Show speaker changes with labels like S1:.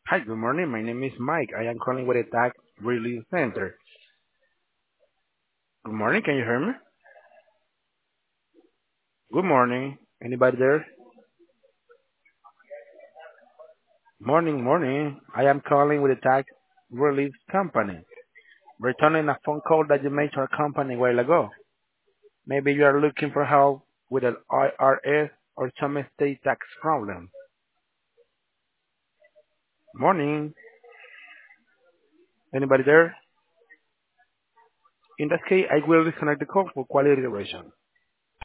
S1: Hi, good morning. My name is Mike. I am calling with a tax relief center. Good morning. Can you hear me? Good morning. Anybody there? Morning, morning. I am calling with a tax relief company, returning a phone call that you made to our company a while ago. Maybe you are looking for help with an IRS or some state tax problem. Morning. Anybody there? In that case, I will disconnect the call for quality duration.